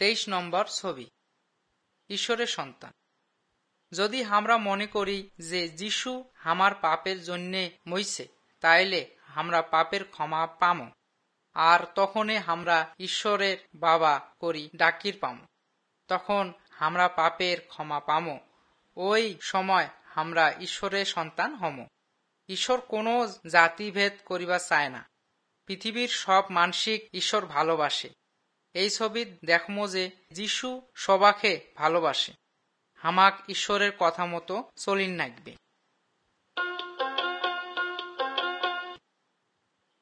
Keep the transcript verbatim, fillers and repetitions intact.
তেইশ নম্বর ছবি, ঈশ্বরের সন্তান। যদি আমরা মনে করি যে যিশু আমার পাপের জন্যে মইছে, তাইলে আমরা পাপের ক্ষমা পাম, আর তখনই আমরা ঈশ্বরের বাবা করি ডাকির পাম। তখন আমরা পাপের ক্ষমা পাম, ওই সময় আমরা ঈশ্বরের সন্তান হম। ঈশ্বর কোনো জাতিভেদ করিবা চায় না। পৃথিবীর সব মানসিক ঈশ্বর ভালোবাসে। এই ছবিত দেখমো যে যিশু সবাকে ভালোবাসে। হামাক ঈশ্বরের কথা মতো চলিন নাগবে।